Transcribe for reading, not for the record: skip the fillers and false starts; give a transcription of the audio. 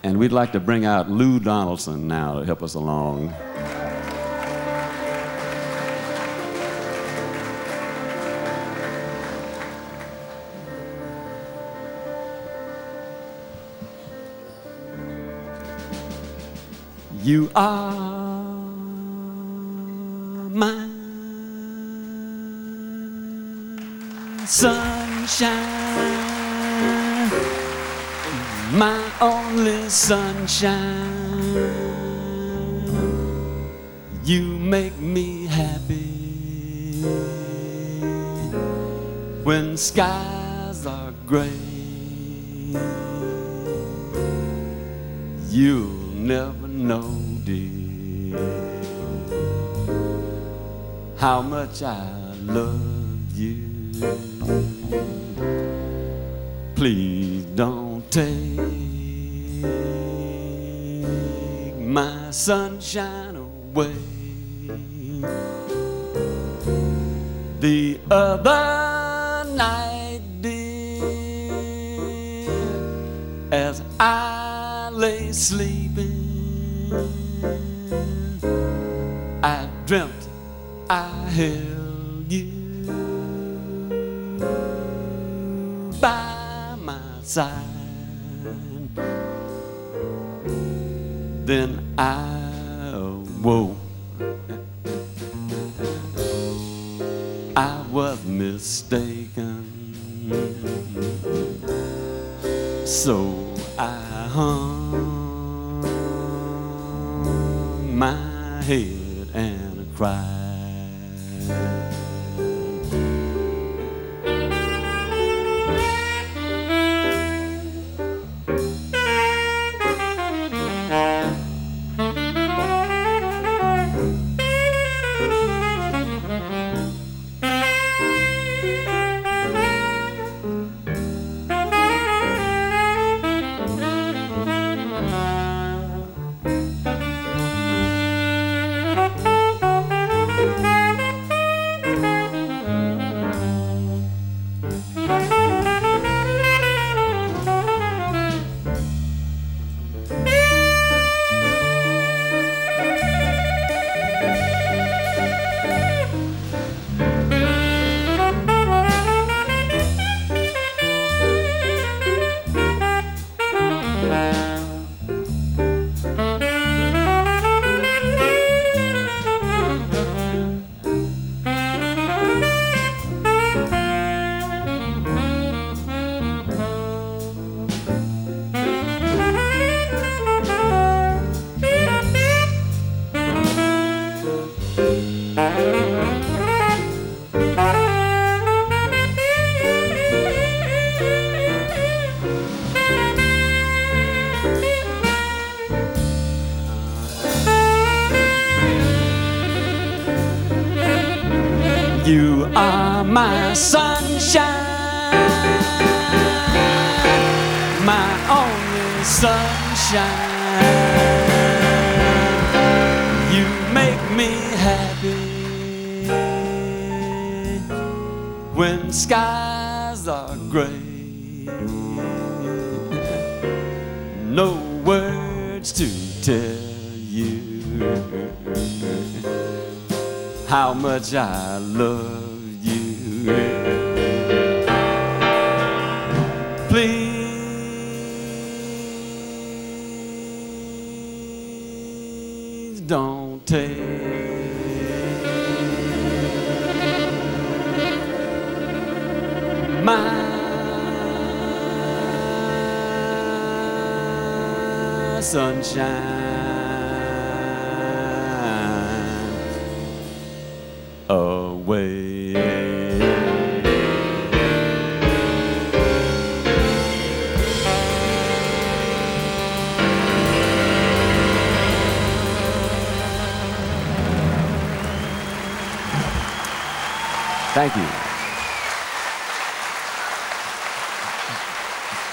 And we'd like to bring out Lou Donaldson now to help us along. You are my sunshine, my only sunshine. You make me happy when skies are gray. You'll never know, dear, how much I love you. Please don't take my sunshine away. The other night, dear, as I lay sleeping, I dreamt I held you by my side. Then I awoke. I was mistaken, so I hung my head and cried. You are my sunshine, my only sunshine. You make me happy when skies are gray. No words to tell you how much I love you. Please don't take my sunshine away. Thank you.